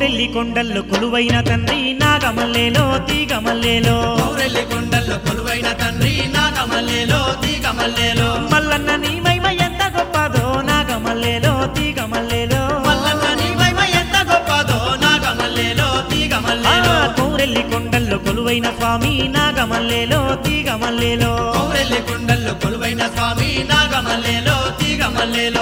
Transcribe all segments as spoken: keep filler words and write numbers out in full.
కౌరెల్లి కొండల్లో కొలువైన తండ్రి నాగమల్లేలో తీగమల్లేలో కౌరెల్లి కొండల్లో కొలువైన తండ్రి నాగమల్లేలో తీగమల్లేలో మల్లన్న నీ మహిమ ఎంత గొప్పదో నాగమల్లేలో తీగమల్లేలో మల్లన్న నీ మహిమ ఎంత గొప్పదో నాగమల్లేలో తీగమల్లేలో కౌరెల్లి కొండల్లో కొలువైన స్వామి నాగమల్లేలో తీగమల్లేలో కౌరెల్లి కొండల్లో కొలువైన స్వామి నాగమల్లేలో తీగమల్లేలో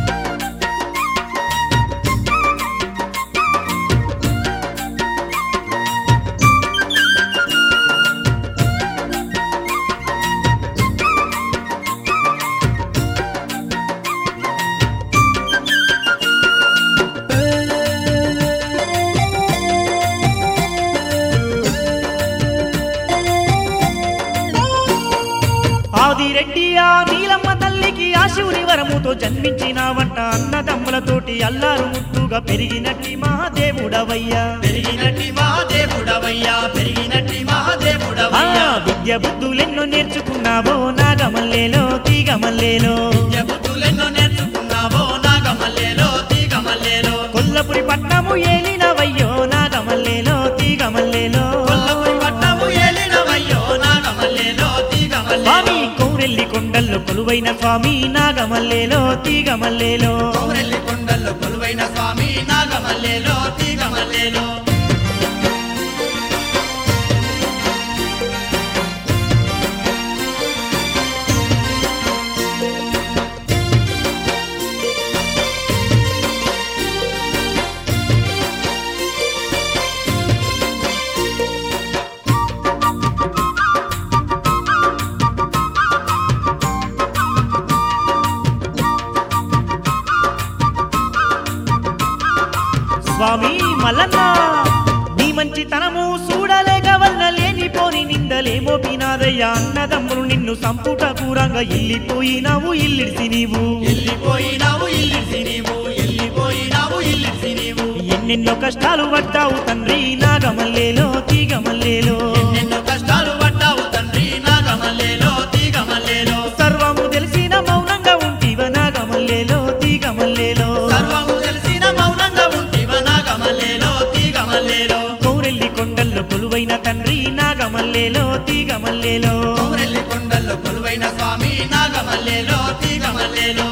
ఆదిరెడ్డి ఆ నీలమ్మ తల్లికి ఆ శివుని వరముతో జన్మించినావంట అన్నదమ్ములతోటి అల్లారు ముట్టుగా పెరిగినట్టి మహాదేవుడవయ్యా పెరిగినట్టి మహాదేవుడవయ్యా పెరిగినట్టి మహాదేవుడవయ్యా విద్య బుద్ధులెన్నో నేర్చుకున్నావో నాగమల్లేలో తీగమల్లేలో విద్య బుద్ధులెన్నో నేర్చుకున్నావో నాగమల్లేలో తీగమల్లేలో కొల్లపురి పట్నము ఏలినవయ్యో నాగమల్లేలో తీగమల్లేలో కొల్లపురి పట్నము ఏలినవయ్యో నాగమల్లేలో తీగమల్లేలో స్వామి కౌరెల్లి కొండల్లో కొలువైన స్వామి నాగమల్లేలో తీగమల్లేలో కౌరెల్లి కొండల్లో కొలువైన స్వామి నాగమల్లేలో తీగమల్లేలో స్వామి మల్లన్న నీ మంచితనము చూడలేక వల్ల లేనిపోని నిందలేమో పినాదయ్యా అన్నదమ్ములు నిన్ను సంపుట కూరంగా ఇల్లిపోయినావు ఇల్లిడిసి నీవు ఎల్లిపోయినావు ఇల్లిసి నీవు ఎల్లిపోయినావు ఇల్లిసి నీవు ఎన్నెన్నో కష్టాలు పడ్డావు తండ్రి నాగమల్లేలో తీగమల్లేలో ఎన్నెన్నో కష్టాలు పడ్డావు తండ్రి నాగమల్లేలో తీగమల్లేలో సర్వము తెలిసిన మౌనంగా ఉంటివ నాగమల్లేలో తీగమల్లేలో సర్వము తెలిసిన మౌనంగా ఉంటివ నాగమల్లేలో తీగమల్లేలో కౌరెల్లి కొండల్లో కొలువైన తండ్రి నాగమల్లేలో తీగమల్లేలో కౌరెల్లి కొండల్లో కొలువైన స్వామి నాగమల్లేలో తీగమల్లేలో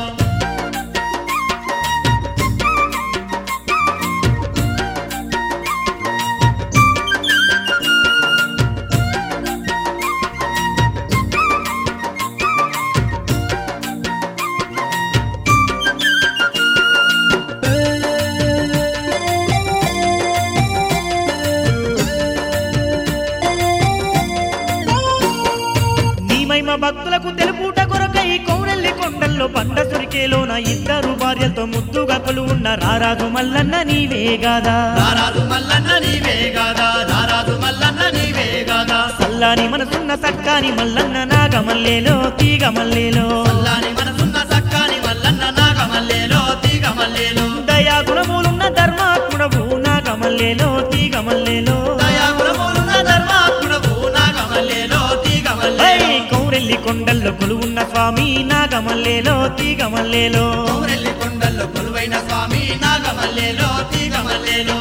భక్తులకు తెలుపుట కొరకై కౌరెల్లి కొండల్లో పండ సురికేలోన ఇద్దరు భార్యలతో ముద్దుగా కొలువున్న రారాజు మల్లన్న నీవే గాదా రారాజు మల్లన్న నీవే గాదా రారాజు మల్లన్న నీవే గాదా సల్లాని మనసున్న సక్కాని మల్లన్న నాగమల్లేలో తీగమల్లేలో సల్లాని మనసున్న సక్కాని మల్లన్న నాగమల్లేలో తీగమల్లేలో దయా గుణములున్న ధర్మాత్ముడవు నాగమల్లేలో తీగమల్లేలో దయా గుణములున్న ధర్మాత్ముడవు నాగమల్లేలో తీగమల్లేలో కౌరెల్లి కొండల్లో కొలువున్న స్వామి నాగమల్లేలో తీగమల్లేలో కౌరెల్లి కొండల్లో కొలువైన స్వామి నాగమల్లేలో తీగమల్లేలో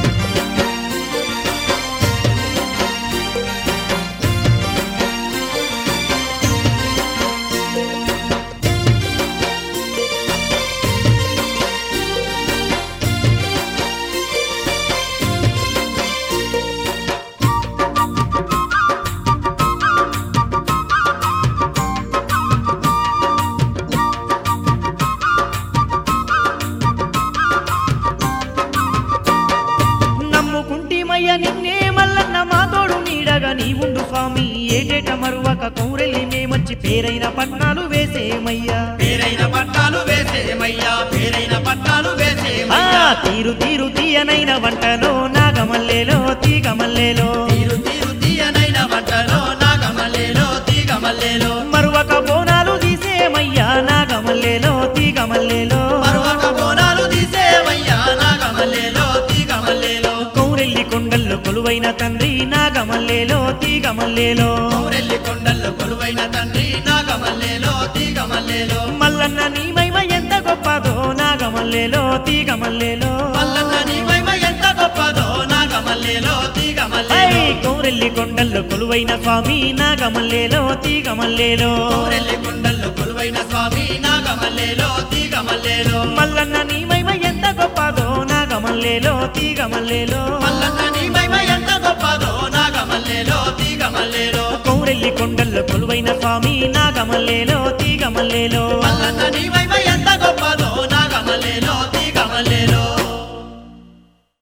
నిన్నే మల్లన్న మా తోడు నీడగా నీ ఉండు స్వామి ఏటేట మరువక కౌరెల్లి మే మంచి పేరైన పట్నాలు వేసేమయ్యా పేరైన పట్నాలు వేసేమయ్యా పేరైన పట్నాలు వేసేమయ్యా తీరు తీరు తీయనైన వంటలో నాగమల్లేలో తీగమల్లేలో తీరు తీరు తీయనైన వంటలో నాగమల్లేలో తీగమల్లేలో మరువక బోనాలు తీసేమయ్యా నాగమల్లేలో తీగమల్లేలో మరువక బోనాలు తీసేమయ్యా నాగమల్లేలో తీగమల్లేలో కౌరెల్లి కొండల్లో కొలువైన తండ్రి నాగమల్లేలో తీగమల్లేలో కౌరెల్లి కొండల్లో కొలువైన తండ్రి నాగమల్లేలో తీగమల్లేలో మల్లన్న నీ మహిమ ఎంత గొప్పదో నాగమల్లేలో తీగమల్లేలో మల్లన్న నీ మహిమ ఎంత గొప్పదో కౌరెల్లి కొండల్లో కొలువైన స్వామి నాగమల్లేలో తీగమల్లేలో కోరెల్లి కొండల్లో కొలువైన స్వామి నాగమల్లేలో తీగమల్లేలో మల్లన్న నీ మహిమ ఎంత గొప్పదో నాగమల్లేలో తీగమల్లేలో మల్లన్న నీ మహిమ ఎంత గొప్పదో నాగమల్లేలో తీగమల్లేలో కౌరెల్లి కొండల్లో కొలువైన స్వామి నాగమల్లేలో తీగమల్లేలో మల్లన్న నీ మహిమ ఎంత గొప్పదో